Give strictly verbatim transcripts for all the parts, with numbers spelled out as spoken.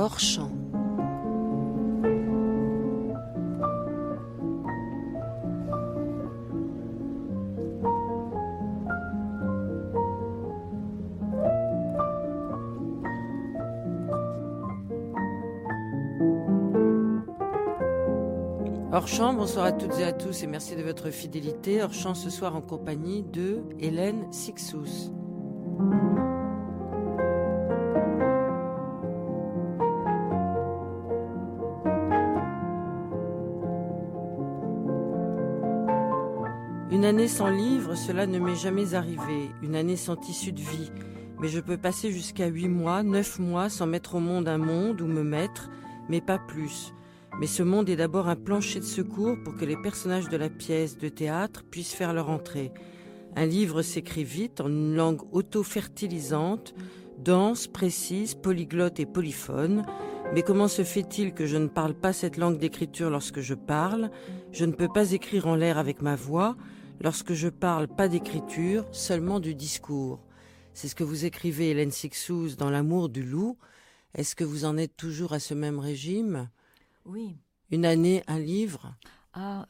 hors champ. Hors champ, bonsoir à toutes et à tous et merci de votre fidélité. Hors champ ce soir en compagnie de Hélène Cixous. Une année sans livre, cela ne m'est jamais arrivé. Une année sans tissu de vie. Mais je peux passer jusqu'à huit mois, neuf mois sans mettre au monde un monde ou me mettre, mais pas plus. Mais ce monde est d'abord un plancher de secours pour que les personnages de la pièce de théâtre puissent faire leur entrée. Un livre s'écrit vite, en une langue auto-fertilisante, dense, précise, polyglotte et polyphone. Mais comment se fait-il que je ne parle pas cette langue d'écriture lorsque je parle ? Je ne peux pas écrire en l'air avec ma voix. Lorsque je parle, pas d'écriture, seulement du discours. C'est ce que vous écrivez, Hélène Cixous, dans L'amour du loup. Est-ce que vous en êtes toujours à ce même régime ? Oui. Une année, un livre ? Ah,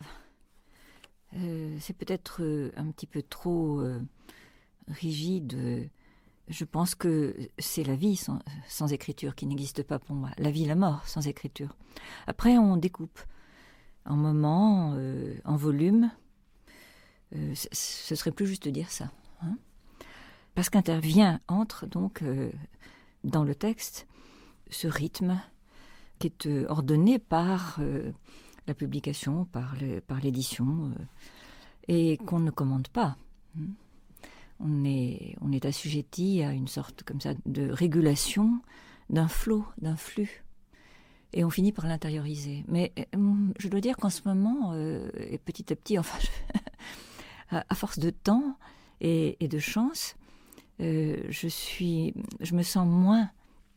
euh, c'est peut-être euh, un petit peu trop euh, rigide. Je pense que c'est la vie sans, sans écriture qui n'existe pas pour moi. La vie, la mort sans écriture. Après, on découpe en moments, euh, en volume. Euh, c- ce serait plus juste de dire ça. Hein, parce qu'intervient, entre donc euh, dans le texte, ce rythme qui est euh, ordonné par euh, la publication, par, le, par l'édition, euh, et qu'on ne commande pas. On est, on est assujetti à une sorte comme ça de régulation d'un flot, d'un flux, et on finit par l'intérioriser. Mais euh, je dois dire qu'en ce moment, euh, et petit à petit, enfin, je, à, à force de temps et, et de chance, euh, je suis, je me sens moins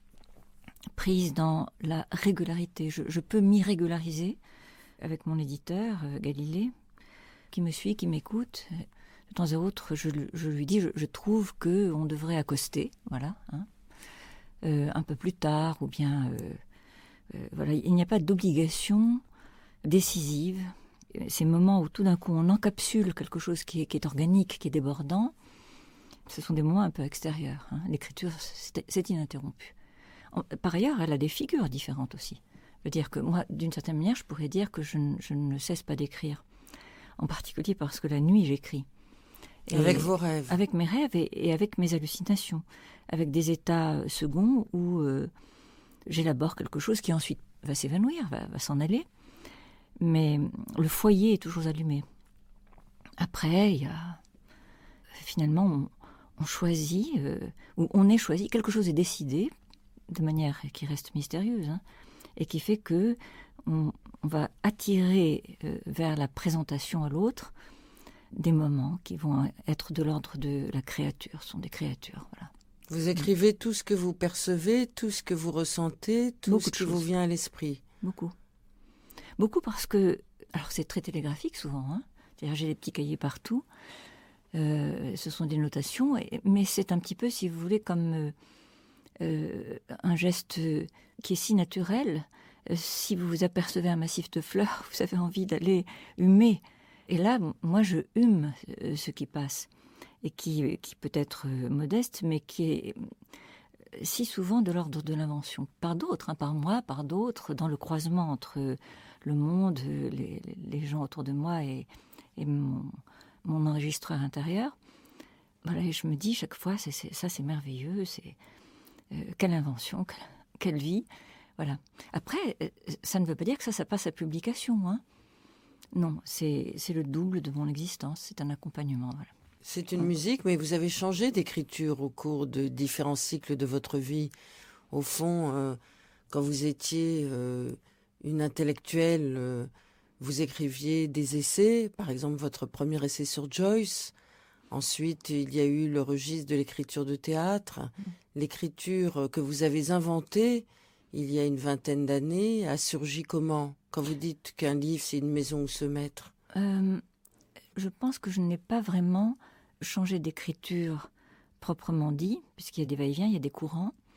prise dans la régularité. Je, je peux m'y régulariser avec mon éditeur, euh, Galilée, qui me suit, qui m'écoute. De temps à autre, je, je lui dis, je, je trouve qu'on devrait accoster, voilà, hein, euh, un peu plus tard, ou bien, euh, euh, voilà, il n'y a pas d'obligation décisive. Ces moments où tout d'un coup on encapsule quelque chose qui est, qui est organique, qui est débordant, ce sont des moments un peu extérieurs. Hein. L'écriture, c'est, c'est ininterrompu. Par ailleurs, elle a des figures différentes aussi. Je veux dire que moi, d'une certaine manière, je pourrais dire que je, ne, je ne cesse pas d'écrire. En particulier parce que la nuit, j'écris. Et avec vos rêves. Avec mes rêves et, et avec mes hallucinations. Avec des états seconds où euh, j'élabore quelque chose qui ensuite va s'évanouir, va, va s'en aller. Mais le foyer est toujours allumé. Après, il y a... Finalement, on, on choisit, euh, ou on est choisi, quelque chose est décidé, de manière qui reste mystérieuse, hein, et qui fait que on, on va attirer euh, vers la présentation à l'autre des moments qui vont être de l'ordre de la créature, sont des créatures. Voilà. Vous écrivez tout ce que vous percevez, tout ce que vous ressentez, tout Beaucoup ce de qui choses. vous vient à l'esprit. Beaucoup. Beaucoup parce que, alors c'est très télégraphique souvent, hein, c'est-à-dire j'ai des petits cahiers partout, euh, ce sont des notations, et, mais c'est un petit peu, si vous voulez, comme... Euh, Euh, un geste qui est si naturel. Euh, si vous vous apercevez un massif de fleurs, vous avez envie d'aller humer. Et là, moi, je hume euh, ce qui passe, et qui, qui peut être euh, modeste, mais qui est euh, si souvent de l'ordre de l'invention. Par d'autres, hein, par moi, par d'autres, dans le croisement entre le monde, les, les gens autour de moi et, et mon, mon enregistreur intérieur. Voilà, et je me dis chaque fois, c'est, c'est, ça c'est merveilleux, c'est... Euh, quelle invention, quelle, quelle vie, voilà. Après, euh, ça ne veut pas dire que ça, ça passe à publication, hein. Non, c'est, c'est le double de mon existence, c'est un accompagnement, voilà. C'est une musique, mais vous avez changé d'écriture au cours de différents cycles de votre vie. Au fond, euh, quand vous étiez euh, une intellectuelle, euh, vous écriviez des essais, par exemple votre premier essai sur Joyce. Ensuite, il y a eu le registre de l'écriture de théâtre. L'écriture que vous avez inventée il y a une vingtaine d'années a surgi comment ? Quand vous dites qu'un livre, c'est une maison où se mettre. Euh, je pense que je n'ai pas vraiment changé d'écriture proprement dit, puisqu'il y a des va-et-vient, il y a des courants.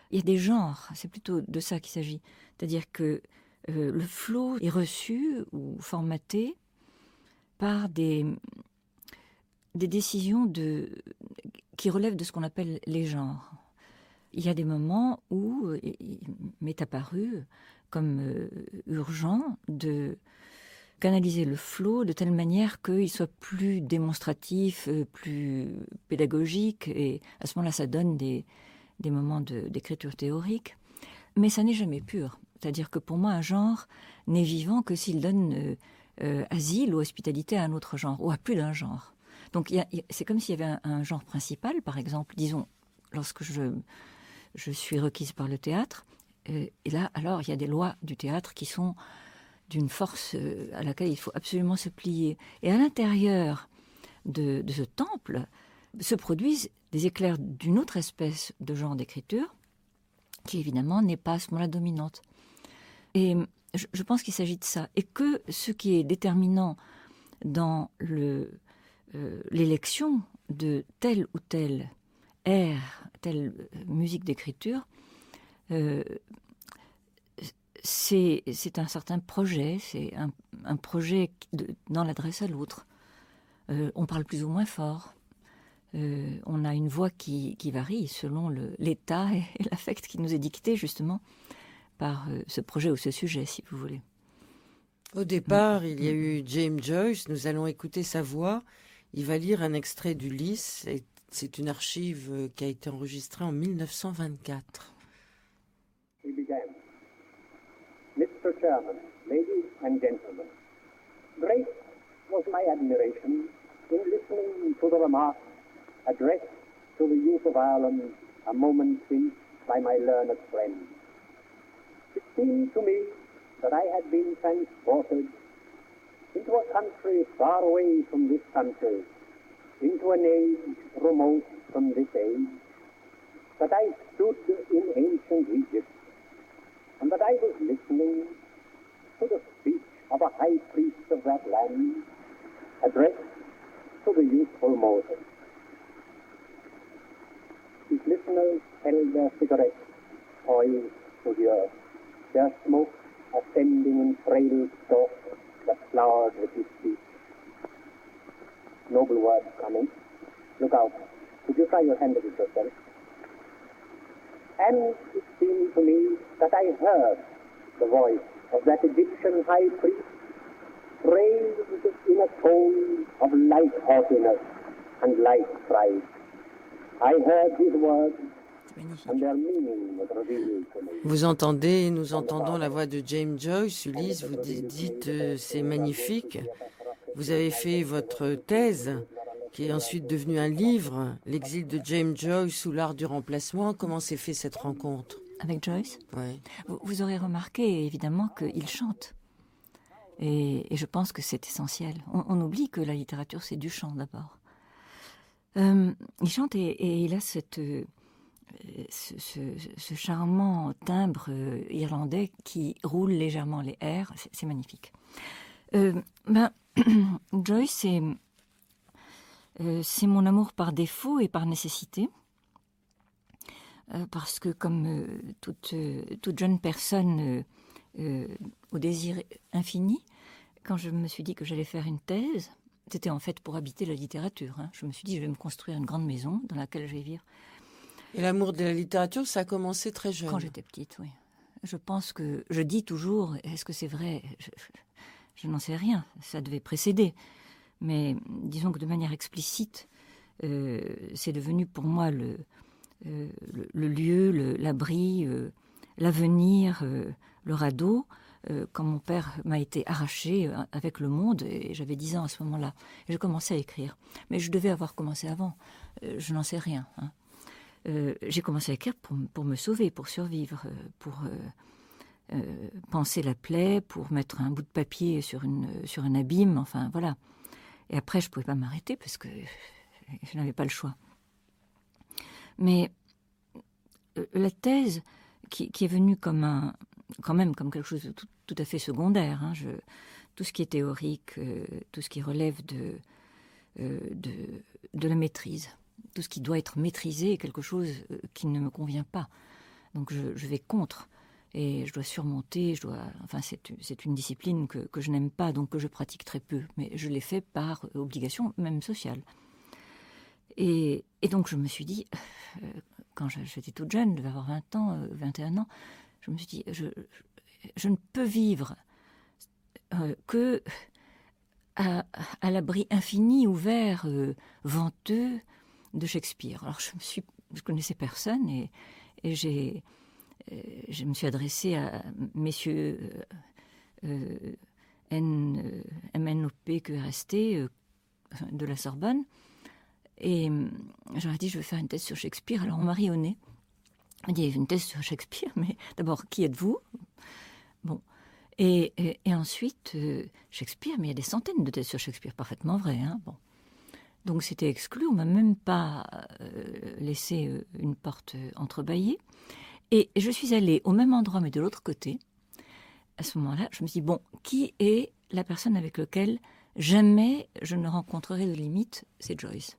Il y a des genres, c'est plutôt de ça qu'il s'agit. C'est-à-dire que euh, le flot est reçu ou formaté par des, des décisions de, qui relèvent de ce qu'on appelle les genres. Il y a des moments où il m'est apparu comme euh, urgent de canaliser le flot de telle manière qu'il soit plus démonstratif, euh, plus pédagogique, et à ce moment-là, ça donne des, des moments de, d'écriture théorique. Mais ça n'est jamais pur. C'est-à-dire que pour moi, un genre n'est vivant que s'il donne euh, euh, asile ou hospitalité à un autre genre, ou à plus d'un genre. Donc il y a, c'est comme s'il y avait un, un genre principal, par exemple, disons, lorsque je, je suis requise par le théâtre, euh, et là, alors, il y a des lois du théâtre qui sont d'une force euh, à laquelle il faut absolument se plier. Et à l'intérieur de, de ce temple se produisent des éclairs d'une autre espèce de genre d'écriture, qui évidemment n'est pas à ce moment-là dominante. Et je, je pense qu'il s'agit de ça. Et que ce qui est déterminant dans le, euh, l'élection de tel ou tel air, telle musique d'écriture, euh, c'est, c'est un certain projet, c'est un, un projet de, dans l'adresse à l'autre. Euh, on parle plus ou moins fort. Euh, on a une voix qui, qui varie selon le, l'état et, et l'affect qui nous est dicté justement par euh, ce projet ou ce sujet, si vous voulez. Au départ, mmh. il y a eu James Joyce. Nous allons écouter sa voix. Il va lire un extrait d'Ulysse. Et c'est une archive qui a été enregistrée en dix-neuf cent vingt-quatre. He began. Mister Chairman, ladies and gentlemen, great was my admiration in listening to the remarks addressed to the youth of Ireland a moment since by my learned friend. It seemed to me that I had been transported into a country far away from this country, into an age remote from this age, that I stood in ancient Egypt, and that I was listening to the speech of a high priest of that land, addressed to the youthful Moses. His listeners held their cigarettes poised to the earth, their smoke ascending in frail stalks that flowered with his speech. Noble words coming. Look out. Could you try your hand at it yourself? And it seemed to me that I heard the voice of that Egyptian high priest raised in a tone of light haughtiness and light pride. I heard his words, and their meaning was revealed to me. Vous entendez, nous entendons la voix de James Joyce. Ulysse, vous dites euh, c'est magnifique. Vous avez fait votre thèse, qui est ensuite devenue un livre, L'exil de James Joyce sous l'art du remplacement. Comment s'est fait cette rencontre? Avec Joyce? Oui. Vous, vous aurez remarqué évidemment qu'il chante. Et, et je pense que c'est essentiel. On, on oublie que la littérature, c'est du chant d'abord. Euh, il chante et, et il a cette, euh, ce, ce, ce charmant timbre euh, irlandais qui roule légèrement les airs. C'est, c'est magnifique. Euh, ben, Joyce, c'est, euh, c'est mon amour par défaut et par nécessité. Euh, parce que comme euh, toute, euh, toute jeune personne euh, euh, au désir infini, quand je me suis dit que j'allais faire une thèse, c'était en fait pour habiter la littérature. Hein. Je me suis dit, je vais me construire une grande maison dans laquelle je vais vivre. Et l'amour de la littérature, ça a commencé très jeune. Quand j'étais petite, oui. Je pense que, je dis toujours, est-ce que c'est vrai? Je, je, je n'en sais rien, ça devait précéder. Mais disons que de manière explicite, euh, c'est devenu pour moi le, euh, le, le lieu, le, l'abri, euh, l'avenir, euh, le radeau, euh, quand mon père m'a été arraché euh, avec le monde, et j'avais dix ans à ce moment-là. Et je commençais à écrire. Mais je devais avoir commencé avant, euh, je n'en sais rien. Hein. Euh, j'ai commencé à écrire pour, pour me sauver, pour survivre, euh, pour euh, euh, panser la plaie, pour mettre un bout de papier sur, une, sur un abîme, enfin voilà. Et après, je ne pouvais pas m'arrêter parce que je n'avais pas le choix. Mais euh, la thèse, qui, qui est venue comme un, quand même comme quelque chose de tout, tout à fait secondaire, hein, je, tout ce qui est théorique, euh, tout ce qui relève de, euh, de, de la maîtrise, tout ce qui doit être maîtrisé est quelque chose qui ne me convient pas. Donc je, je vais contre et je dois surmonter, je dois, enfin c'est, c'est une discipline que, que je n'aime pas, donc que je pratique très peu, mais je l'ai fait par obligation, même sociale. Et, et donc je me suis dit, euh, quand j'étais toute jeune, je devais avoir vingt ans, euh, vingt et un ans, je me suis dit, je, je, je ne peux vivre euh, que à, à l'abri infini, ouvert, euh, venteux de Shakespeare. Alors je me suis, je connaissais personne et, et j'ai, euh, je me suis adressée à messieurs euh, euh, N, euh, M N O P Q R S T euh, de la Sorbonne et euh, j'aurais dit je vais faire une thèse sur Shakespeare. Alors on m'a ri au nez. On m'a dit une thèse sur Shakespeare, mais d'abord qui êtes-vous? Bon. Et, et, et ensuite, euh, Shakespeare, mais il y a des centaines de thèses sur Shakespeare, parfaitement vraies. Hein, bon. Donc c'était exclu, on ne m'a même pas euh, laissé euh, une porte euh, entrebâillée. Et je suis allée au même endroit, mais de l'autre côté. À ce moment-là, je me suis dit, bon, qui est la personne avec laquelle jamais je ne rencontrerai de limite? C'est Joyce.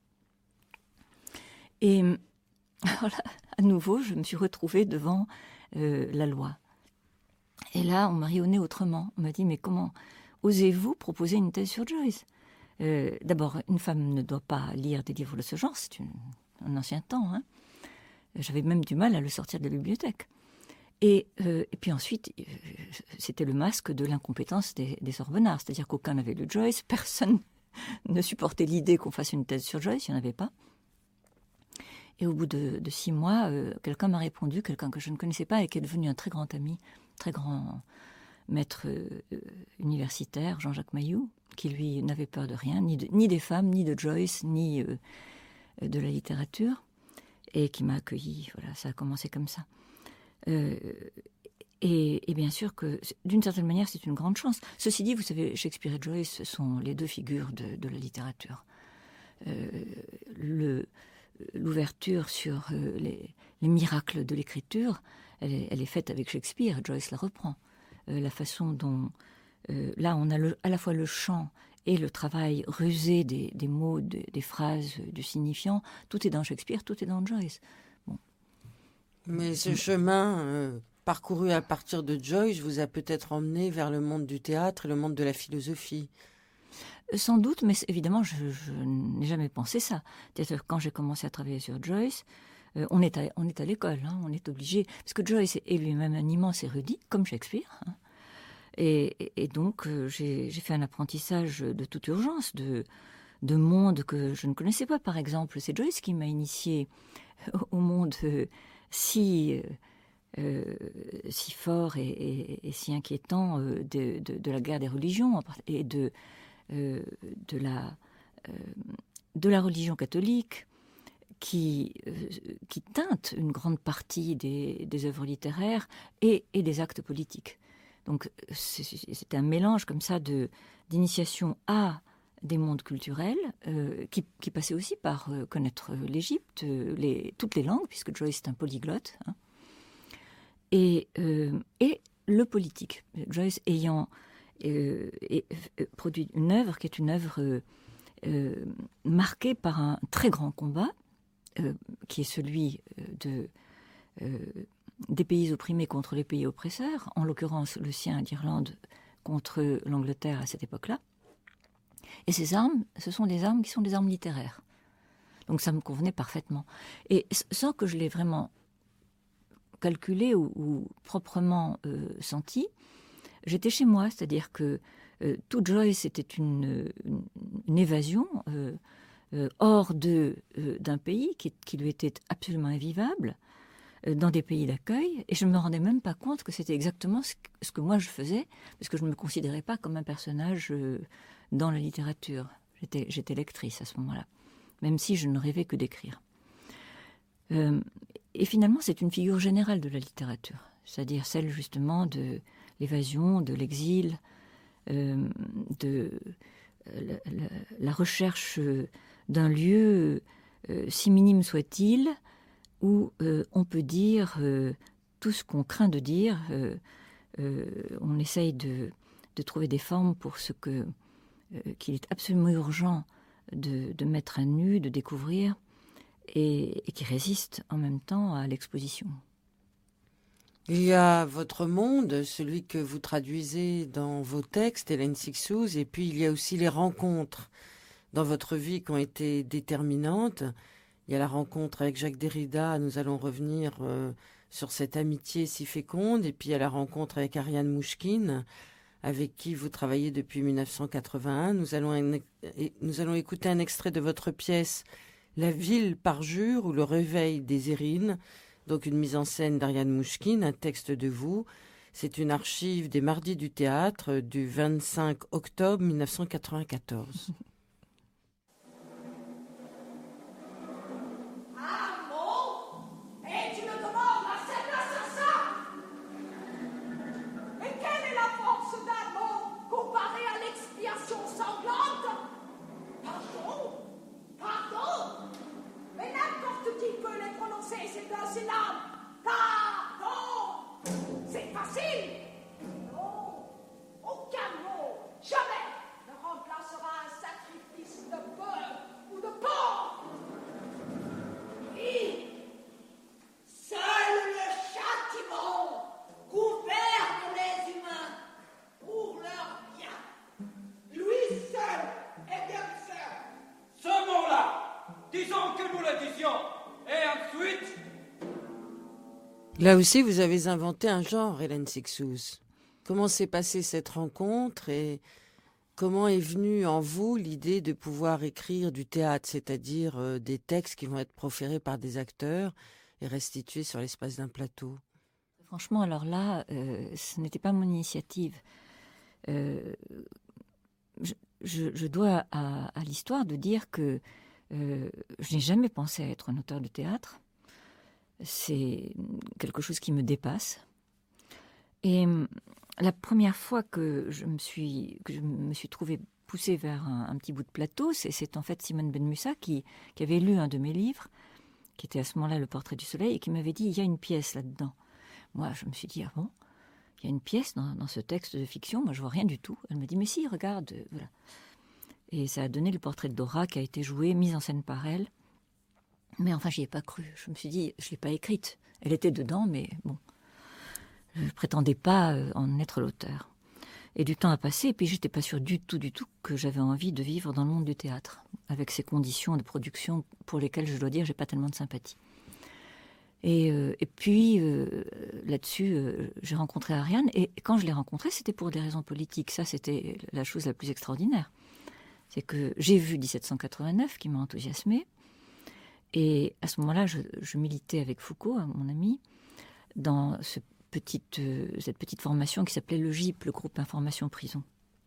Et alors là, à nouveau, je me suis retrouvée devant euh, la loi. Et là, on m'a ri au nez autrement. On m'a dit, mais comment osez-vous proposer une thèse sur Joyce? euh, D'abord, une femme ne doit pas lire des livres de ce genre, c'est une, un ancien temps. Hein. J'avais même du mal à le sortir de la bibliothèque. Et, euh, et puis ensuite, euh, c'était le masque de l'incompétence des, des Sorbonnards. C'est-à-dire qu'aucun n'avait lu Joyce, personne ne supportait l'idée qu'on fasse une thèse sur Joyce, il n'y en avait pas. Et au bout de, de six mois, euh, quelqu'un m'a répondu, quelqu'un que je ne connaissais pas et qui est devenu un très grand ami, très grand maître euh, universitaire, Jean-Jacques Mailloux, qui lui n'avait peur de rien, ni, de, ni des femmes, ni de Joyce, ni euh, de la littérature, et qui m'a accueilli. Voilà, ça a commencé comme ça. Euh, et, et bien sûr que, d'une certaine manière, c'est une grande chance. Ceci dit, vous savez, Shakespeare et Joyce sont les deux figures de, de la littérature. Euh, le... L'ouverture sur euh, les, les miracles de l'écriture, elle est, elle est faite avec Shakespeare, Joyce la reprend. Euh, la façon dont, euh, là, on a le, à la fois le chant et le travail rusé des, des mots, de, des phrases, du signifiant, tout est dans Shakespeare, tout est dans Joyce. Bon. Mais ce chemin euh, parcouru à partir de Joyce vous a peut-être emmené vers le monde du théâtre et le monde de la philosophie. Sans doute, mais évidemment, je, je n'ai jamais pensé ça. C'est-à-dire que quand j'ai commencé à travailler sur Joyce, euh, on est à, on est à l'école, hein, on est obligé, parce que Joyce est lui-même un immense érudit, comme Shakespeare. Hein, et, et, et donc, euh, j'ai, j'ai fait un apprentissage de toute urgence, de, de monde que je ne connaissais pas. Par exemple, c'est Joyce qui m'a initié au monde euh, si... Euh, Euh, si fort et, et, et si inquiétant euh, de, de, de la guerre des religions et de, euh, de, la, euh, de la religion catholique qui, euh, qui teinte une grande partie des, des œuvres littéraires et, et des actes politiques. Donc c'est, c'est un mélange comme ça de, d'initiation à des mondes culturels euh, qui, qui passait aussi par euh, connaître l'Égypte, les, toutes les langues, puisque Joyce est un polyglotte, hein. Et, euh, et le politique. Joyce ayant euh, et, euh, produit une œuvre qui est une œuvre euh, euh, marquée par un très grand combat, euh, qui est celui de, euh, des pays opprimés contre les pays oppresseurs, en l'occurrence le sien d'Irlande contre l'Angleterre à cette époque-là. Et ces armes, ce sont des armes qui sont des armes littéraires. Donc ça me convenait parfaitement. Et sans que je l'ai vraiment calculé ou, ou proprement euh, senti, j'étais chez moi, c'est-à-dire que euh, tout Joyce était une, une, une évasion euh, euh, hors de, euh, d'un pays qui, qui lui était absolument invivable, euh, dans des pays d'accueil, et je ne me rendais même pas compte que c'était exactement ce que, ce que moi je faisais, parce que je ne me considérais pas comme un personnage euh, dans la littérature. J'étais, j'étais lectrice à ce moment-là, même si je ne rêvais que d'écrire. Euh, et finalement, c'est une figure générale de la littérature, c'est-à-dire celle justement de l'évasion, de l'exil, euh, de euh, la, la, la recherche d'un lieu, euh, si minime soit-il, où euh, on peut dire euh, tout ce qu'on craint de dire. Euh, euh, on essaye de, de trouver des formes pour ce que, euh, qu'il est absolument urgent de, de mettre à nu, de découvrir, et, et qui résiste en même temps à l'exposition. Il y a votre monde, celui que vous traduisez dans vos textes, Hélène Cixous, et puis il y a aussi les rencontres dans votre vie qui ont été déterminantes. Il y a la rencontre avec Jacques Derrida, nous allons revenir euh, sur cette amitié si féconde, et puis il y a la rencontre avec Ariane Mouchkine, avec qui vous travaillez depuis mille neuf cent quatre-vingt-un. Nous allons, un, nous allons écouter un extrait de votre pièce « La ville parjure » ou « Le réveil des Érines », donc une mise en scène d'Ariane Mouchkine, un texte de vous. C'est une archive des Mardis du théâtre du vingt-cinq octobre mille neuf cent quatre-vingt-quatorze. Un mot et tu me demandes à cet assassin. Et quelle est la force d'un mot comparé à l'expiation sanglante? Pardon? Pardon? Mais n'importe qui peut les prononcer, ces deux syllabes. Pardon! C'est facile. Non, aucun mot, jamais, ne remplacera un sacrifice de bœuf ou de porc. Oui, seul le châtiment gouverne les humains pour leur bien. Lui seul est bienfaiteur. Ce mot-là, disons que nous le disions, et ensuite... Là aussi, vous avez inventé un genre, Hélène Cixous. Comment s'est passée cette rencontre et comment est venue en vous l'idée de pouvoir écrire du théâtre, c'est-à-dire euh, des textes qui vont être proférés par des acteurs et restitués sur l'espace d'un plateau? Franchement, alors là, euh, ce n'était pas mon initiative. Euh, je, je, je dois à, à l'histoire de dire que euh, je n'ai jamais pensé à être un auteur de théâtre. C'est quelque chose qui me dépasse. Et la première fois que je me suis, que je me suis trouvée poussée vers un, un petit bout de plateau, c'est, c'est en fait Simone Benmoussa qui, qui avait lu un de mes livres, qui était à ce moment-là Le Portrait du Soleil, et qui m'avait dit « il y a une pièce là-dedans ». Moi, je me suis dit « ah bon, il y a une pièce dans, dans ce texte de fiction, moi je vois rien du tout ». Elle m'a dit « mais si, regarde, voilà ». Et ça a donné Le Portrait de Dora, qui a été joué, mise en scène par elle. Mais enfin, j'y ai pas cru. Je me suis dit, je l'ai pas écrite. Elle était dedans, mais bon, je ne prétendais pas en être l'auteur. Et du temps a passé, et puis j'étais pas sûre du tout, du tout que j'avais envie de vivre dans le monde du théâtre, avec ces conditions de production pour lesquelles, je dois dire, j'ai pas tellement de sympathie. Et, euh, et puis, euh, là-dessus, euh, j'ai rencontré Ariane, et quand je l'ai rencontrée, c'était pour des raisons politiques. Ça, c'était la chose la plus extraordinaire. C'est que j'ai vu dix-sept cent quatre-vingt-neuf, qui m'a enthousiasmée. Et à ce moment-là, je, je militais avec Foucault, mon ami, dans ce petite, euh, cette petite formation qui s'appelait le G I P, le groupe Information Prison.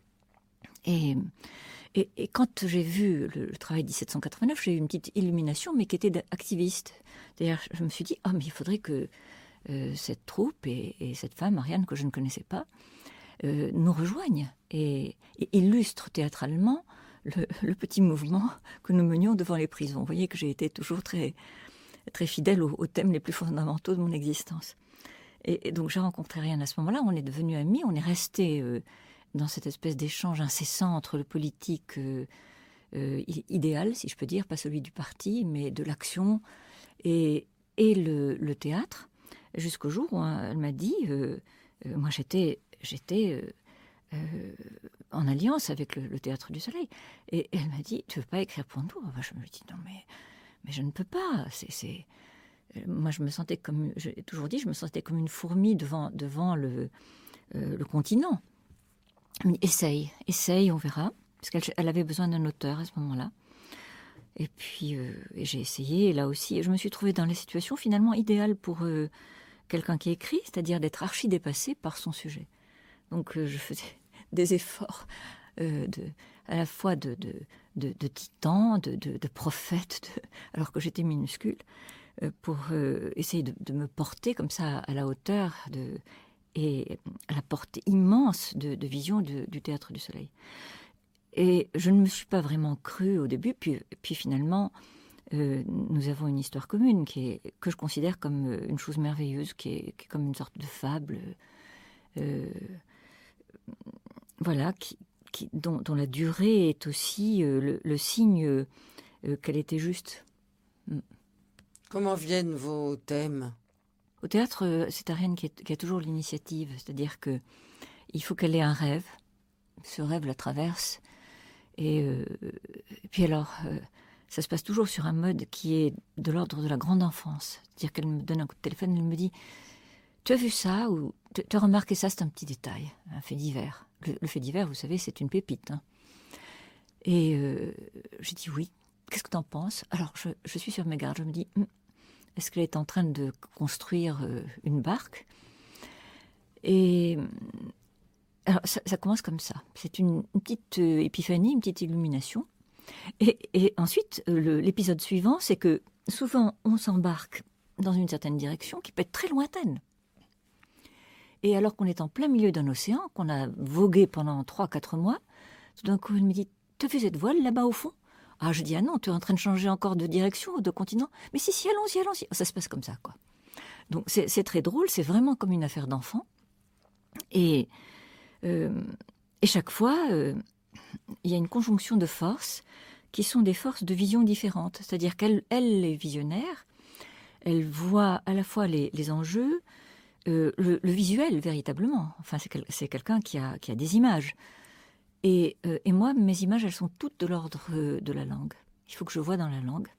Et, et, et quand j'ai vu le, le travail de dix-sept cent quatre-vingt-neuf, j'ai eu une petite illumination, mais qui était d'activiste. C'est-à-dire, je me suis dit, oh, mais il faudrait que euh, cette troupe et, et cette femme, Ariane, que je ne connaissais pas, euh, nous rejoignent et, et illustrent théâtralement Le, le petit mouvement que nous menions devant les prisons. Vous voyez que j'ai été toujours très, très fidèle aux, aux thèmes les plus fondamentaux de mon existence. Et, et donc j'ai rencontré Ariane à ce moment-là, on est devenus amis, on est restés euh, dans cette espèce d'échange incessant entre le politique euh, euh, idéal, si je peux dire, pas celui du parti, mais de l'action, et, et le, le théâtre, jusqu'au jour où hein, elle m'a dit, euh, euh, moi j'étais... j'étais euh, Euh, en alliance avec le, le Théâtre du Soleil. Et, et elle m'a dit, tu veux pas écrire pour nous? Enfin, je me dis, non mais, mais je ne peux pas. C'est, c'est... Moi, je me sentais comme, j'ai toujours dit, je me sentais comme une fourmi devant, devant le, euh, le continent. Elle m'a dit, essaye, essaye, on verra. Parce qu'elle elle avait besoin d'un auteur à ce moment-là. Et puis, euh, et j'ai essayé, et là aussi, et je me suis trouvée dans la situation finalement idéale pour euh, quelqu'un qui écrit, c'est-à-dire d'être archi-dépassé par son sujet. Donc, euh, je faisais des efforts euh, de, à la fois de, de, de, de titan, de, de, de prophète, de, alors que j'étais minuscule, euh, pour euh, essayer de, de me porter comme ça à la hauteur de, et à la portée immense de, de vision de, du Théâtre du Soleil. Et je ne me suis pas vraiment crue au début, puis, puis finalement, euh, nous avons une histoire commune qui est, que je considère comme une chose merveilleuse, qui est, qui est comme une sorte de fable... Euh, Voilà, qui, qui, dont, dont la durée est aussi euh, le, le signe euh, qu'elle était juste. Comment viennent vos thèmes? Au théâtre, c'est Ariane qui, est, qui a toujours l'initiative, c'est-à-dire que il faut qu'elle ait un rêve, ce rêve la traverse, et, euh, et puis alors, euh, ça se passe toujours sur un mode qui est de l'ordre de la grande enfance, c'est-à-dire qu'elle me donne un coup de téléphone, elle me dit « Tu as vu ça ?» ou « Tu as remarqué ça, c'est un petit détail, un fait divers. » Le, le fait divers, vous savez, c'est une pépite. Hein. Et euh, j'ai dit « Oui, qu'est-ce que tu en penses ?» Alors, je, je suis sur mes gardes, je me dis hm, « Est-ce qu'elle est en train de construire euh, une barque ?» Et alors, ça, ça commence comme ça. C'est une, une petite euh, épiphanie, une petite illumination. Et, et ensuite, le, l'épisode suivant, c'est que souvent, on s'embarque dans une certaine direction qui peut être très lointaine. Et alors qu'on est en plein milieu d'un océan, qu'on a vogué pendant trois quatre mois, tout d'un coup, elle me dit « T'as vu cette voile là-bas au fond ?» Ah, je dis « Ah non, tu es en train de changer encore de direction ou de continent ?»« Mais si, si, allons-y, allons-y. » Ça se passe comme ça, quoi. Donc, c'est, c'est très drôle, c'est vraiment comme une affaire d'enfant. Et, euh, et chaque fois, euh, il y a une conjonction de forces qui sont des forces de vision différentes. C'est-à-dire qu'elle elle est visionnaire, elle voit à la fois les, les enjeux, euh, le, le visuel véritablement. Enfin, c'est, quel, c'est quelqu'un qui a, qui a des images. Et, euh, et moi, mes images, elles sont toutes de l'ordre euh, de la langue. Il faut que je voie dans la langue.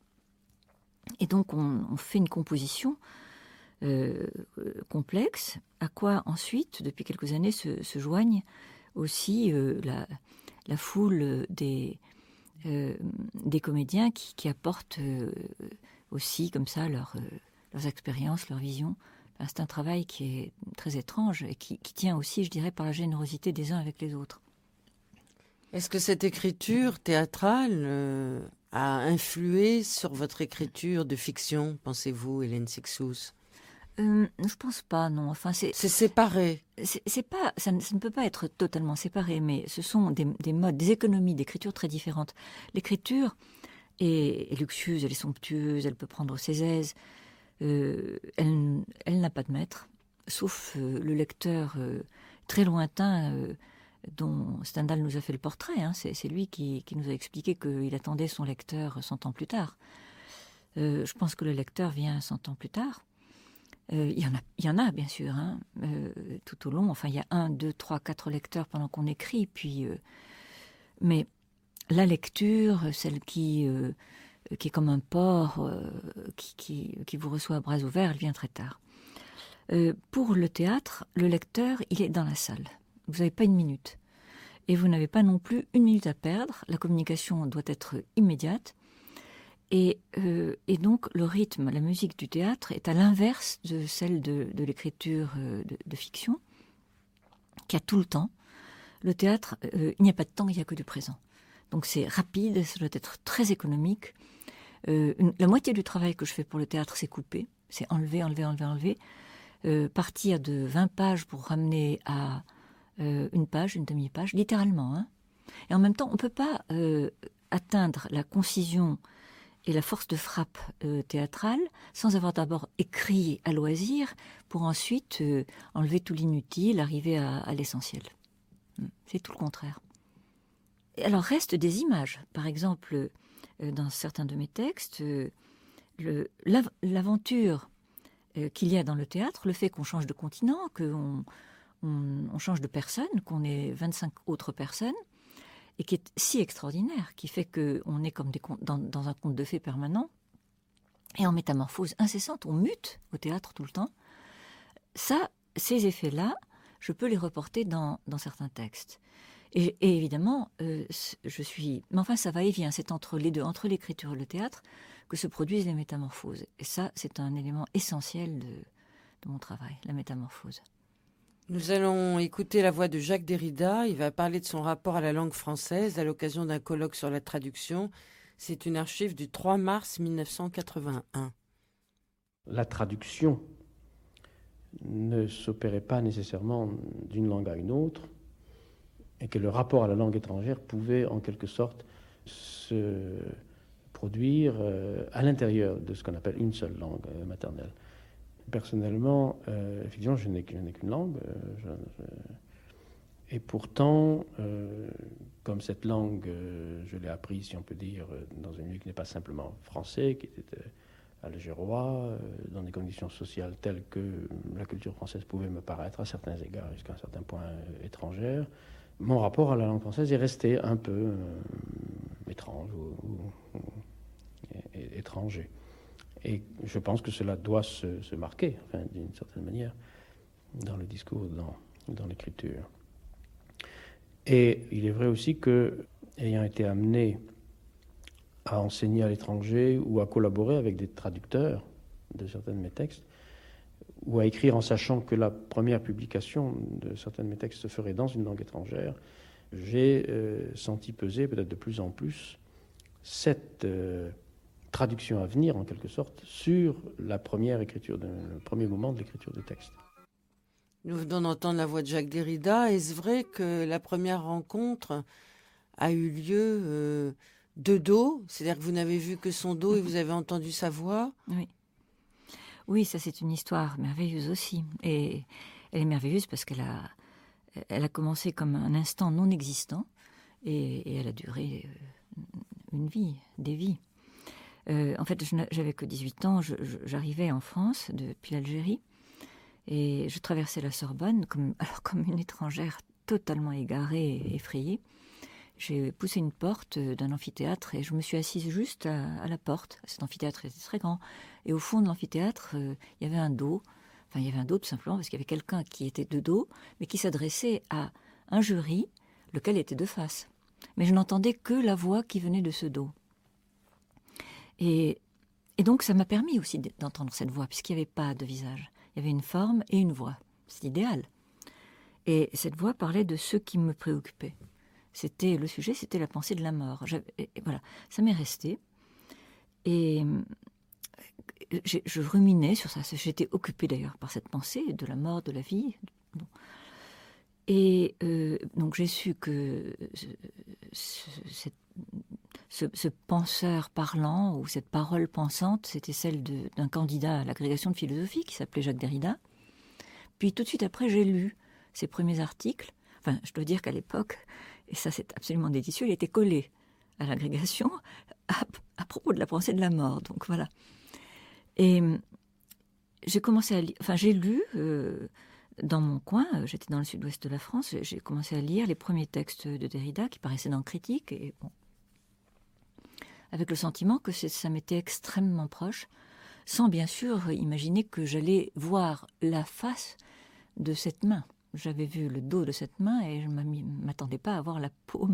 Et donc, on, on fait une composition euh, complexe, à quoi ensuite, depuis quelques années, se, se joignent aussi euh, la, la foule des, euh, des comédiens qui, qui apportent euh, aussi comme ça leur, euh, leurs expériences, leurs visions. Enfin, c'est un travail qui est très étrange et qui, qui tient aussi, je dirais, par la générosité des uns avec les autres. Est-ce que cette écriture théâtrale euh, a influé sur votre écriture de fiction, pensez-vous, Hélène Cixous ? Euh, je pense pas, non. Enfin, c'est, c'est séparé. C'est, c'est pas, ça ne, ça ne peut pas être totalement séparé, mais ce sont des, des modes, des économies d'écriture très différentes. L'écriture est, est luxueuse, elle est somptueuse, elle peut prendre ses aises. Euh, elle, elle n'a pas de maître, sauf euh, le lecteur euh, très lointain euh, dont Stendhal nous a fait le portrait. Hein. C'est, c'est lui qui, qui nous a expliqué qu'il attendait son lecteur cent ans plus tard. Euh, je pense que le lecteur vient cent ans plus tard. Il euh, y en a, il y en a bien sûr, hein, euh, tout au long. Enfin, il y a un, deux, trois, quatre lecteurs pendant qu'on écrit. Puis, euh, mais la lecture, celle qui, euh, qui est comme un porc, euh, qui, qui, qui vous reçoit à bras ouverts, elle vient très tard. Euh, pour le théâtre, le lecteur, il est dans la salle. Vous n'avez pas une minute. Et vous n'avez pas non plus une minute à perdre. La communication doit être immédiate. Et, euh, et donc, le rythme, la musique du théâtre est à l'inverse de celle de, de l'écriture euh, de, de fiction, qui a tout le temps. Le théâtre, euh, il n'y a pas de temps, il n'y a que du présent. Donc, c'est rapide, ça doit être très économique. Euh, une, la moitié du travail que je fais pour le théâtre, c'est couper. C'est enlever, enlever, enlever, enlever. Euh, partir de vingt pages pour ramener à euh, une page, une demi-page, littéralement. Hein. Et en même temps, on ne peut pas euh, atteindre la concision et la force de frappe euh, théâtrale, sans avoir d'abord écrit à loisir, pour ensuite euh, enlever tout l'inutile, arriver à, à l'essentiel. C'est tout le contraire. Et alors restent des images. Par exemple, euh, dans certains de mes textes, euh, le, l'av- l'aventure euh, qu'il y a dans le théâtre, le fait qu'on change de continent, qu'on on, on change de personne, qu'on est vingt-cinq autres personnes, et qui est si extraordinaire, qui fait qu'on est comme des, dans, dans un conte de fées permanent, et en métamorphose incessante, on mute au théâtre tout le temps. Ça, ces effets-là, je peux les reporter dans, dans certains textes. Et, et évidemment, euh, je suis... Mais enfin, ça va et vient, c'est entre les deux, entre l'écriture et le théâtre, que se produisent les métamorphoses. Et ça, c'est un élément essentiel de, de mon travail, la métamorphose. Nous allons écouter la voix de Jacques Derrida. Il va parler de son rapport à la langue française à l'occasion d'un colloque sur la traduction. C'est une archive du trois mars mille neuf cent quatre-vingt-un. La traduction ne s'opérait pas nécessairement d'une langue à une autre et que le rapport à la langue étrangère pouvait en quelque sorte se produire à l'intérieur de ce qu'on appelle une seule langue maternelle. Personnellement, euh, effectivement, je n'ai, je n'ai qu'une langue. Euh, je, je... Et pourtant, euh, comme cette langue, euh, je l'ai apprise, si on peut dire, dans une langue qui n'est pas simplement français, qui était euh, algérois, euh, dans des conditions sociales telles que la culture française pouvait me paraître à certains égards, jusqu'à un certain point euh, étrangère. Mon rapport à la langue française est resté un peu euh, étrange ou, ou, ou é- étranger. Et je pense que cela doit se, se marquer, enfin, d'une certaine manière, dans le discours, dans, dans l'écriture. Et il est vrai aussi que, ayant été amené à enseigner à l'étranger ou à collaborer avec des traducteurs de certains de mes textes, ou à écrire en sachant que la première publication de certains de mes textes se ferait dans une langue étrangère, j'ai euh, senti peser peut-être de plus en plus cette euh, traduction à venir, en quelque sorte, sur la première écriture, de, le premier moment de l'écriture de texte. Nous venons d'entendre la voix de Jacques Derrida. Est-ce vrai que la première rencontre a eu lieu euh, de dos, c'est-à-dire que vous n'avez vu que son dos et vous avez entendu sa voix? Oui. Oui, ça c'est une histoire merveilleuse aussi. Et elle est merveilleuse parce qu'elle a, elle a commencé comme un instant non existant et, et elle a duré une vie, des vies. Euh, en fait, je j'avais que dix-huit ans, je, je, j'arrivais en France depuis l'Algérie et je traversais la Sorbonne comme, alors comme une étrangère totalement égarée et effrayée. J'ai poussé une porte d'un amphithéâtre et je me suis assise juste à, à la porte. Cet amphithéâtre était très grand. Et au fond de l'amphithéâtre, euh, il y avait un dos. Enfin, il y avait un dos tout simplement parce qu'il y avait quelqu'un qui était de dos, mais qui s'adressait à un jury, lequel était de face. Mais je n'entendais que la voix qui venait de ce dos. Et, et donc, ça m'a permis aussi d'entendre cette voix, puisqu'il n'y avait pas de visage. Il y avait une forme et une voix. C'est idéal. Et cette voix parlait de ce qui me préoccupait. C'était le sujet, c'était la pensée de la mort. J'avais, et voilà, ça m'est resté. Et j'ai, je ruminais sur ça. J'étais occupée d'ailleurs par cette pensée de la mort, de la vie. Bon. Et euh, donc j'ai su que ce, ce, ce, ce penseur parlant ou cette parole pensante, c'était celle de, d'un candidat à l'agrégation de philosophie qui s'appelait Jacques Derrida. Puis tout de suite après, j'ai lu ses premiers articles. Enfin, je dois dire qu'à l'époque, et ça c'est absolument délicieux, il était collé à l'agrégation à, à propos de la pensée de la mort. Donc voilà. Et j'ai commencé à lire, enfin j'ai lu euh, dans mon coin, j'étais dans le sud-ouest de la France, j'ai commencé à lire les premiers textes de Derrida qui paraissaient dans Critique, et bon, avec le sentiment que ça m'était extrêmement proche, sans bien sûr imaginer que j'allais voir la face de cette main. J'avais vu le dos de cette main et je ne m'attendais pas à voir la paume.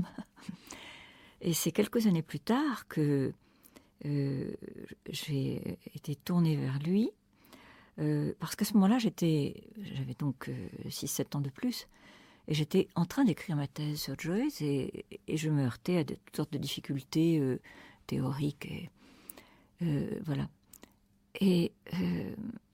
Et c'est quelques années plus tard que euh, j'ai été tournée vers lui, euh, parce qu'à ce moment-là, j'étais, j'avais donc euh, six sept ans de plus, et j'étais en train d'écrire ma thèse sur Joyce, et, et je me heurtais à de, toutes sortes de difficultés euh, théoriques. Et, euh, voilà. Et... Euh,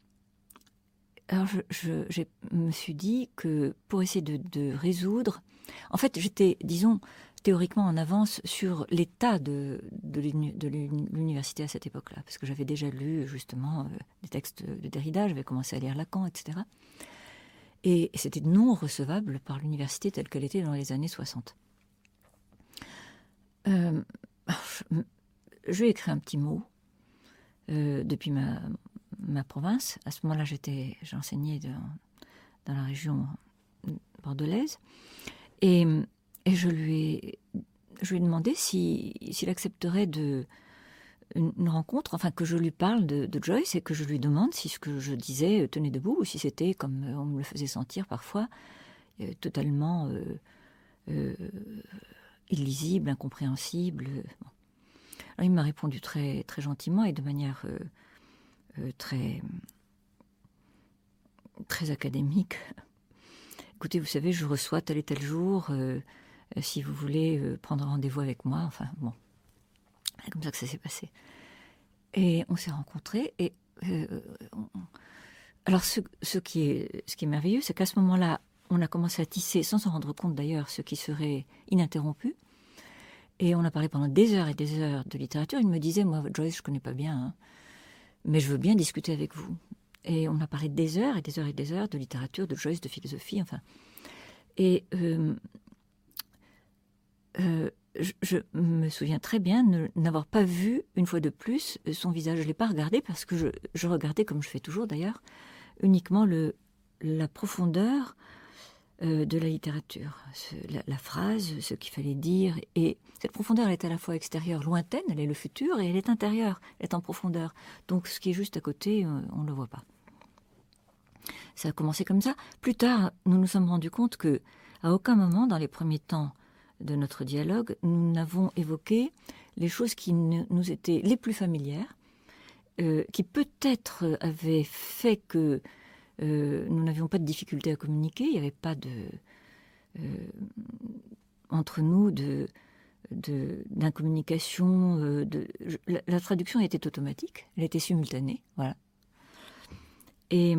Alors, je, je, je me suis dit que pour essayer de, de résoudre... En fait, j'étais, disons, théoriquement en avance sur l'état de, de l'université à cette époque-là, parce que j'avais déjà lu, justement, euh, des textes de Derrida, j'avais commencé à lire Lacan, et cetera. Et, et c'était non recevable par l'université telle qu'elle était dans les années soixante. Euh, je, je vais écrire un petit mot euh, depuis ma... ma province. À ce moment-là, j'étais, j'enseignais dans, dans la région bordelaise. Et, et je, lui ai, je lui ai demandé si, s'il accepterait de, une, une rencontre, enfin que je lui parle de, de Joyce et que je lui demande si ce que je disais tenait debout ou si c'était, comme on me le faisait sentir parfois, euh, totalement euh, euh, illisible, incompréhensible. Bon. Alors, il m'a répondu très, très gentiment et de manière... Euh, Euh, très, très académique. Écoutez, vous savez, je reçois tel et tel jour, euh, euh, si vous voulez euh, prendre rendez-vous avec moi, enfin bon, c'est comme ça que ça s'est passé. Et on s'est rencontrés, et euh, on... alors ce, ce, qui est, ce qui est merveilleux, c'est qu'à ce moment-là, on a commencé à tisser, sans s'en rendre compte d'ailleurs, ce qui serait ininterrompu, et on a parlé pendant des heures et des heures de littérature. Il me disait, moi, Joyce, je connais pas bien, hein, mais je veux bien discuter avec vous. Et on a parlé des heures et des heures et des heures de littérature, de Joyce, de philosophie, enfin. Et euh, euh, je, je me souviens très bien de n'avoir pas vu, une fois de plus, son visage. Je ne l'ai pas regardé parce que je, je regardais, comme je fais toujours d'ailleurs, uniquement le, la profondeur euh, de la littérature, ce, la, la phrase, ce qu'il fallait dire. Et cette profondeur, elle est à la fois extérieure, lointaine, elle est le futur, et elle est intérieure, elle est en profondeur. Donc ce qui est juste à côté, euh, on ne le voit pas. Ça a commencé comme ça. Plus tard, nous nous sommes rendus compte que, à aucun moment, dans les premiers temps de notre dialogue, nous n'avons évoqué les choses qui nous étaient les plus familières, euh, qui peut-être avaient fait que euh, nous n'avions pas de difficulté à communiquer. Il n'y avait pas de euh, entre nous de, de d'incommunication. Euh, de, je, la, la traduction était automatique, elle était simultanée, voilà. Et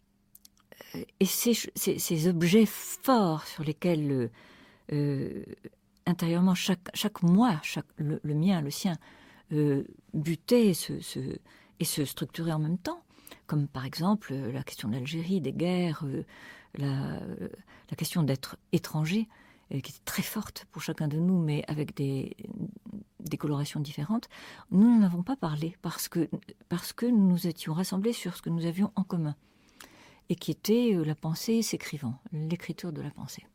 Et ces, ces, ces objets forts sur lesquels, euh, intérieurement, chaque, chaque moi, chaque, le, le mien, le sien, euh, butait se, se, et se structurait en même temps, comme par exemple la question de l'Algérie, des guerres, euh, la, la question d'être étranger, euh, qui était très forte pour chacun de nous, mais avec des, des colorations différentes. Nous n'en avons pas parlé parce que, parce que nous nous étions rassemblés sur ce que nous avions en commun, et qui était la pensée s'écrivant, l'écriture de la pensée.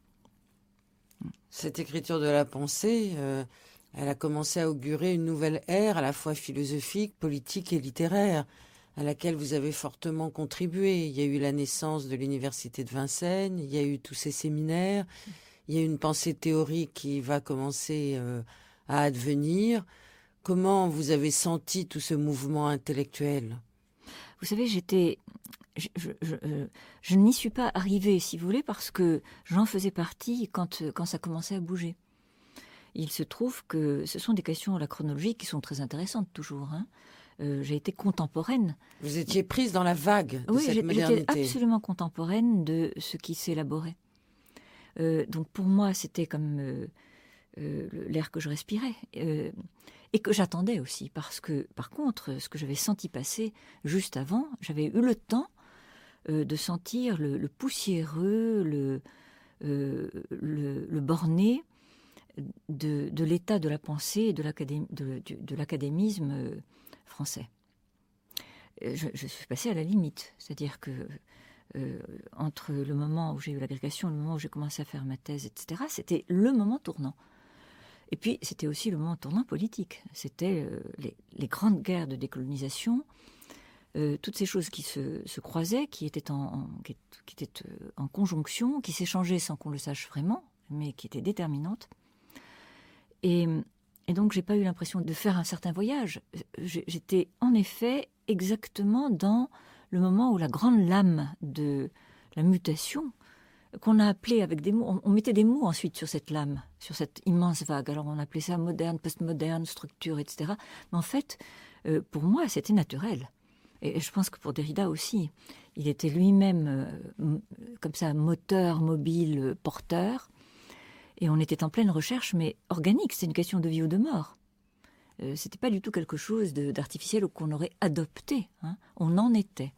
Cette écriture de la pensée, euh, elle a commencé à augurer une nouvelle ère, à la fois philosophique, politique et littéraire, à laquelle vous avez fortement contribué. Il y a eu la naissance de l'université de Vincennes, il y a eu tous ces séminaires, il y a eu une pensée théorique qui va commencer euh, à advenir. Comment vous avez senti tout ce mouvement intellectuel ? Vous savez, j'étais... Je, je, je, euh, je n'y suis pas arrivée, si vous voulez, parce que j'en faisais partie quand, quand ça commençait à bouger. Il se trouve que ce sont des questions, la chronologie, qui sont très intéressantes toujours. Hein. Euh, j'ai été contemporaine. Vous étiez prise dans la vague de oui, cette modernité. Oui, j'étais absolument contemporaine de ce qui s'élaborait. Euh, donc pour moi, c'était comme euh, euh, l'air que je respirais. Euh, Et que j'attendais aussi, parce que, par contre, ce que j'avais senti passer juste avant, j'avais eu le temps euh, de sentir le, le poussiéreux, le, euh, le, le borné de, de l'état de la pensée et de, l'académ- de, de, de l'académisme euh, français. Je, je suis passée à la limite, c'est-à-dire que euh, entre le moment où j'ai eu l'agrégation et le moment où j'ai commencé à faire ma thèse, et cetera, c'était le moment tournant. Et puis, c'était aussi le moment tournant politique. C'était euh, les, les grandes guerres de décolonisation, euh, toutes ces choses qui se, se croisaient, qui étaient, en, en, qui, qui étaient euh, en conjonction, qui s'échangeaient sans qu'on le sache vraiment, mais qui étaient déterminantes. Et, et donc, j'ai pas eu l'impression de faire un certain voyage. J'étais en effet exactement dans le moment où la grande lame de la mutation, qu'on a appelé avec des mots, on, on mettait des mots ensuite sur cette lame, sur cette immense vague. Alors on appelait ça moderne, postmoderne, structure, et cetera. Mais en fait, euh, pour moi, c'était naturel. Et, et je pense que pour Derrida aussi. Il était lui-même, euh, comme ça, moteur, mobile, euh, porteur. Et on était en pleine recherche, mais organique. C'est une question de vie ou de mort. Euh, c'était pas du tout quelque chose de, d'artificiel ou qu'on aurait adopté. Hein. On en était.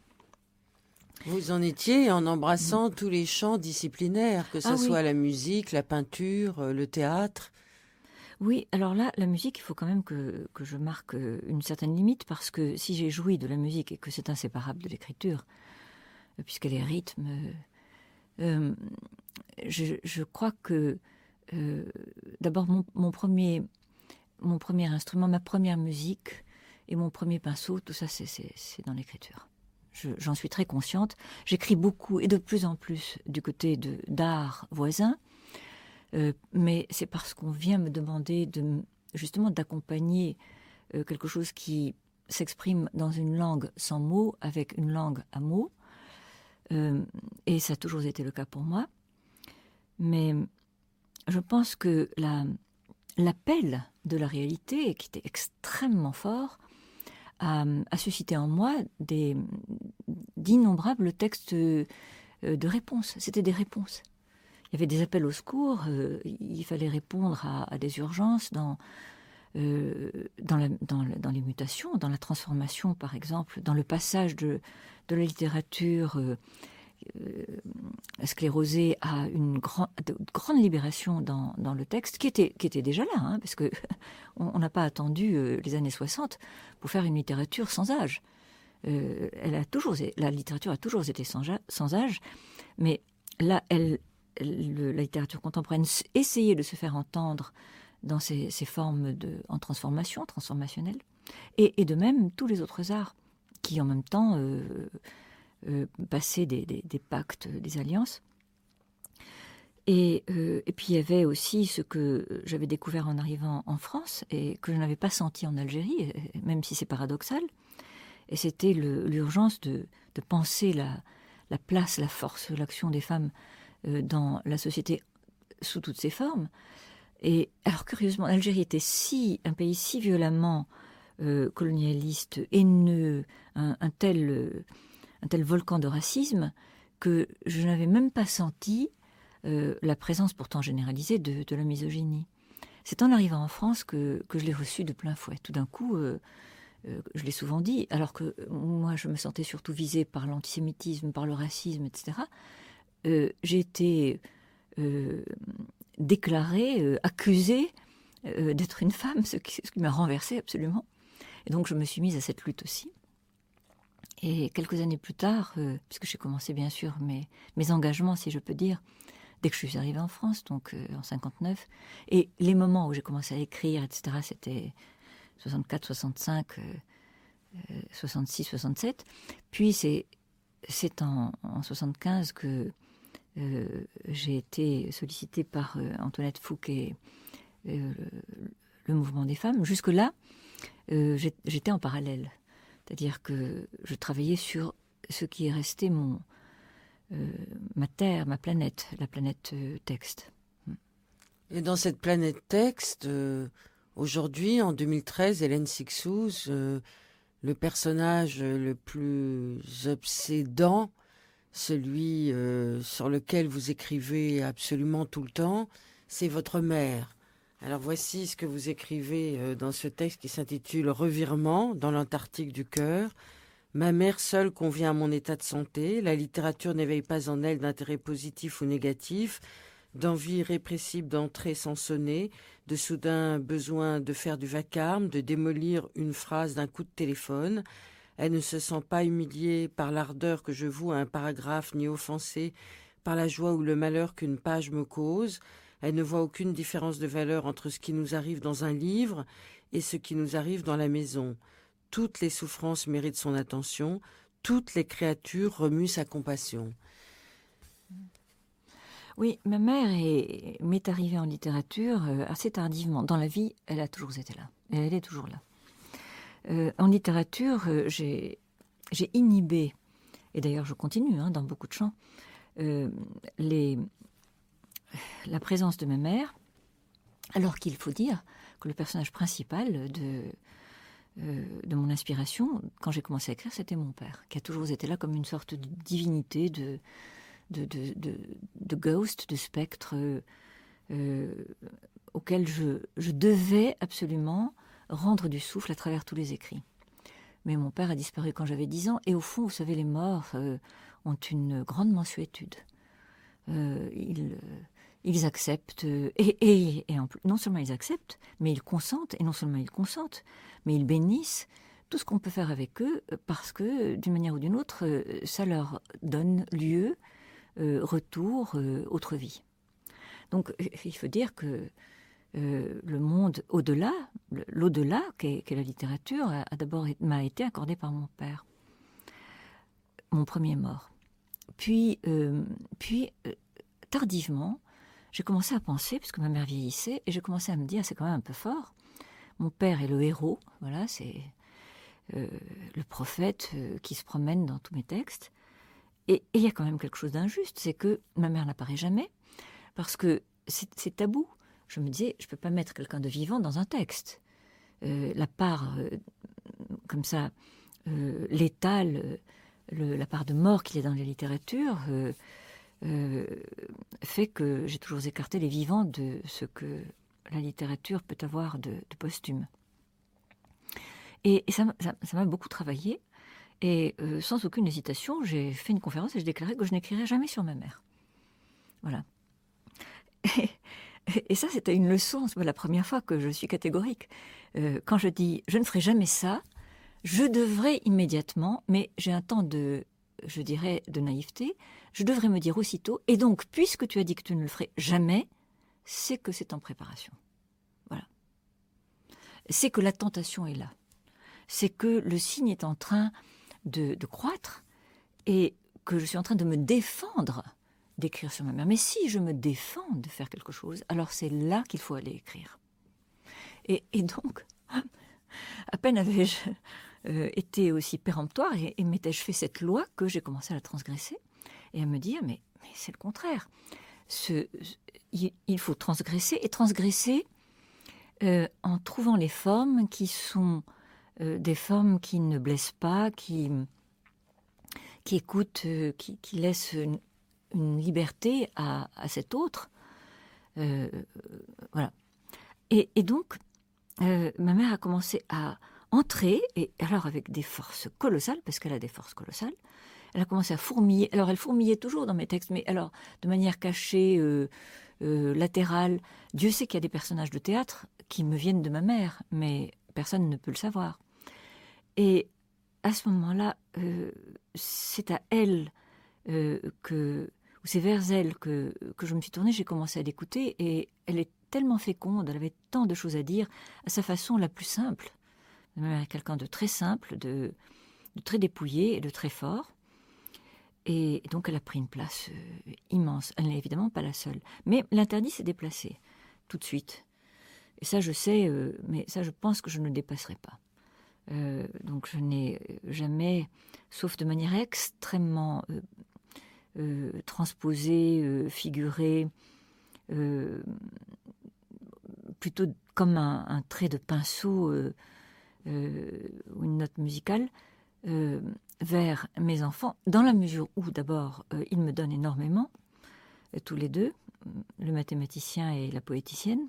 Vous en étiez en embrassant tous les champs disciplinaires, que ce ah, soit oui. la musique, la peinture, le théâtre. Oui, alors là, la musique, il faut quand même que, que je marque une certaine limite, parce que si j'ai joui de la musique et que c'est inséparable de l'écriture, puisqu'elle est rythme, euh, je, je crois que euh, d'abord mon, mon, premier, mon premier instrument, ma première musique et mon premier pinceau, tout ça c'est, c'est, c'est dans l'écriture. Je, j'en suis très consciente. J'écris beaucoup et de plus en plus du côté de, d'art voisin, euh, mais c'est parce qu'on vient me demander de, justement d'accompagner euh, quelque chose qui s'exprime dans une langue sans mots avec une langue à mots, euh, et ça a toujours été le cas pour moi. Mais je pense que la, l'appel de la réalité, qui était extrêmement fort, A, a suscité en moi des, d'innombrables textes de réponses. C'était des réponses. Il y avait des appels au secours, euh, il fallait répondre à, à des urgences dans, euh, dans, la, dans, dans les mutations, dans la transformation par exemple, dans le passage de, de la littérature euh, sclérosée a une grand, de grande libération dans, dans le texte, qui était, qui était déjà là, hein, parce que on n'a pas attendu euh, les années soixante pour faire une littérature sans âge. Euh, elle a toujours, la littérature a toujours été sans, sans âge, mais là, elle, le, la littérature contemporaine essayait de se faire entendre dans ces, ces formes de, en transformation, transformationnelle, et, et de même tous les autres arts qui en même temps euh, euh, passaient des, des, des pactes, des alliances. Et, euh, et puis il y avait aussi ce que j'avais découvert en arrivant en France et que je n'avais pas senti en Algérie, même si c'est paradoxal, et c'était le, l'urgence de, de penser la, la place, la force, l'action des femmes euh, dans la société sous toutes ses formes. Et alors curieusement, l'Algérie était si, un pays si violemment euh, colonialiste, haineux, un, un, tel, euh, un tel volcan de racisme que je n'avais même pas senti euh, la présence pourtant généralisée de, de la misogynie. C'est en arrivant en France que, que je l'ai reçue de plein fouet. Tout d'un coup, euh, euh, je l'ai souvent dit, alors que moi je me sentais surtout visée par l'antisémitisme, par le racisme, et cetera. Euh, j'ai été euh, déclarée, euh, accusée euh, d'être une femme, ce qui, ce qui m'a renversée absolument. Et donc je me suis mise à cette lutte aussi. Et quelques années plus tard, euh, puisque j'ai commencé bien sûr mes, mes engagements, si je peux dire, dès que je suis arrivée en France, donc euh, en cinquante-neuf, et les moments où j'ai commencé à écrire, et cetera, c'était soixante-quatre, soixante-cinq, euh, euh, soixante-six, soixante-sept. Puis c'est, c'est en, en soixante-quinze que euh, j'ai été sollicitée par euh, Antoinette Fouque et euh, le, le mouvement des femmes. Jusque-là, euh, j'étais en parallèle. C'est-à-dire que je travaillais sur ce qui est resté mon, euh, ma terre, ma planète, la planète euh, texte. Et dans cette planète texte, euh, aujourd'hui, en deux mille treize, Hélène Cixous, euh, le personnage le plus obsédant, celui euh, sur lequel vous écrivez absolument tout le temps, c'est votre mère. Alors voici ce que vous écrivez euh, dans ce texte qui s'intitule « Revirement dans l'Antarctique du cœur ». Ma mère seule convient à mon état de santé. La littérature n'éveille pas en elle d'intérêt positif ou négatif, d'envie irrépressible d'entrer sans sonner, de soudain besoin de faire du vacarme, de démolir une phrase d'un coup de téléphone. Elle ne se sent pas humiliée par l'ardeur que je voue à un paragraphe, ni offensée par la joie ou le malheur qu'une page me cause. Elle ne voit aucune différence de valeur entre ce qui nous arrive dans un livre et ce qui nous arrive dans la maison. Toutes les souffrances méritent son attention, toutes les créatures remuent sa compassion. Oui, ma mère est, m'est arrivée en littérature assez tardivement. Dans la vie, elle a toujours été là, et elle est toujours là. Euh, en littérature, euh, j'ai, j'ai inhibé, et d'ailleurs je continue hein, dans beaucoup de champs, euh, les... la présence de ma mère, alors qu'il faut dire que le personnage principal de, euh, de mon inspiration, quand j'ai commencé à écrire, c'était mon père, qui a toujours été là comme une sorte de divinité, de, de, de, de, de ghost, de spectre, euh, auquel je, je devais absolument rendre du souffle à travers tous les écrits. Mais mon père a disparu quand j'avais dix ans, et au fond, vous savez, les morts euh, ont une grande mansuétude. Euh, ils... Ils acceptent, et, et, et en plus, non seulement ils acceptent, mais ils consentent, et non seulement ils consentent, mais ils bénissent tout ce qu'on peut faire avec eux, parce que, d'une manière ou d'une autre, ça leur donne lieu, euh, retour, euh, autre vie. Donc, il faut dire que euh, le monde au-delà, l'au-delà, qu'est, qu'est la littérature, a, a d'abord m'a été accordé par mon père, mon premier mort. Puis, euh, puis euh, tardivement, j'ai commencé à penser, puisque ma mère vieillissait, et j'ai commencé à me dire, c'est quand même un peu fort. Mon père est le héros, voilà, c'est euh, le prophète euh, qui se promène dans tous mes textes. Et il y a quand même quelque chose d'injuste, c'est que ma mère n'apparaît jamais, parce que c'est, c'est tabou. Je me disais, je ne peux pas mettre quelqu'un de vivant dans un texte. Euh, la part, euh, comme ça, euh, létale, le, la part de mort qu'il y a dans la littérature... Euh, Euh, fait que j'ai toujours écarté les vivants de ce que la littérature peut avoir de, de posthume. Et, et ça, ça, ça m'a beaucoup travaillé. Et euh, sans aucune hésitation, j'ai fait une conférence et j'ai déclaré que je n'écrirais jamais sur ma mère. Voilà. Et, et ça, c'était une leçon. C'est la première fois que je suis catégorique. Euh, quand je dis « je ne ferai jamais ça », je devrais immédiatement, mais j'ai un temps de, je dirais, de naïveté, je devrais me dire aussitôt « et donc, puisque tu as dit que tu ne le ferais jamais, c'est que c'est en préparation. » Voilà. C'est que la tentation est là. C'est que le signe est en train de, de croître et que je suis en train de me défendre d'écrire sur ma mère. Mais si je me défends de faire quelque chose, alors c'est là qu'il faut aller écrire. Et, et donc, à peine avais-je euh, été aussi péremptoire et, et m'étais-je fait cette loi que j'ai commencé à la transgresser et à me dire, mais, mais c'est le contraire. Ce, il, il faut transgresser et transgresser euh, en trouvant les formes qui sont euh, des formes qui ne blessent pas, qui, qui écoutent, euh, qui, qui laissent une, une liberté à, à cet autre. Euh, voilà. Et, et donc, euh, ma mère a commencé à entrer, et alors avec des forces colossales, parce qu'elle a des forces colossales, elle a commencé à fourmiller. Alors, elle fourmillait toujours dans mes textes, mais alors, de manière cachée, euh, euh, latérale. Dieu sait qu'il y a des personnages de théâtre qui me viennent de ma mère, mais personne ne peut le savoir. Et à ce moment-là, euh, c'est à elle euh, que, ou c'est vers elle que, que je me suis tournée, j'ai commencé à l'écouter, et elle est tellement féconde, elle avait tant de choses à dire, à sa façon la plus simple. Ma mère est quelqu'un de très simple, de, de très dépouillé et de très fort. Et donc elle a pris une place euh, immense. Elle n'est évidemment pas la seule. Mais l'interdit s'est déplacé tout de suite. Et ça je sais, euh, mais ça je pense que je ne le dépasserai pas. Euh, donc je n'ai jamais, sauf de manière extrêmement euh, euh, transposée, euh, figurée, euh, plutôt comme un, un trait de pinceau euh, euh, ou une note musicale, euh, vers mes enfants, dans la mesure où, d'abord, euh, ils me donnent énormément, euh, tous les deux, le mathématicien et la poéticienne.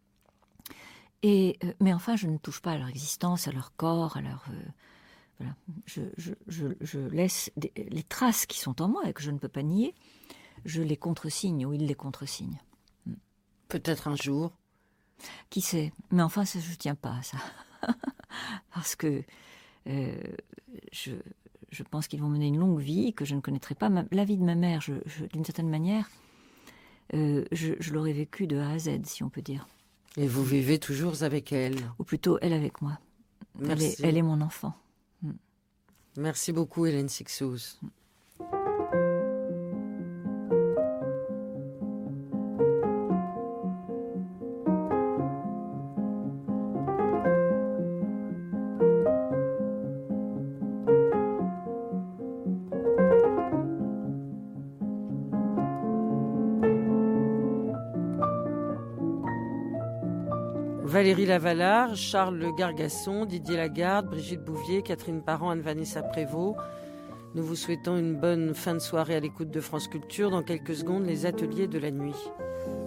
Et, euh, mais enfin, je ne touche pas à leur existence, à leur corps, à leur... Euh, voilà. Je, je, je, je laisse des, les traces qui sont en moi et que je ne peux pas nier, je les contresigne ou ils les contresignent. Peut-être un jour. Qui sait? Mais enfin, ça, je ne tiens pas à ça. Parce que euh, je... Je pense qu'ils vont mener une longue vie, que je ne connaîtrai pas. Ma, la vie de ma mère, je, je, d'une certaine manière, euh, je, je l'aurais vécue de A à Z, si on peut dire. Et vous vivez toujours avec elle? Ou plutôt, elle avec moi. Elle est, elle est mon enfant. Mm. Merci beaucoup, Hélène Cixous. Mm. Valérie Lavalard, Charles Gargasson, Didier Lagarde, Brigitte Bouvier, Catherine Parent, Anne-Vanessa Prévost. Nous vous souhaitons une bonne fin de soirée à l'écoute de France Culture. Dans quelques secondes, les ateliers de la nuit.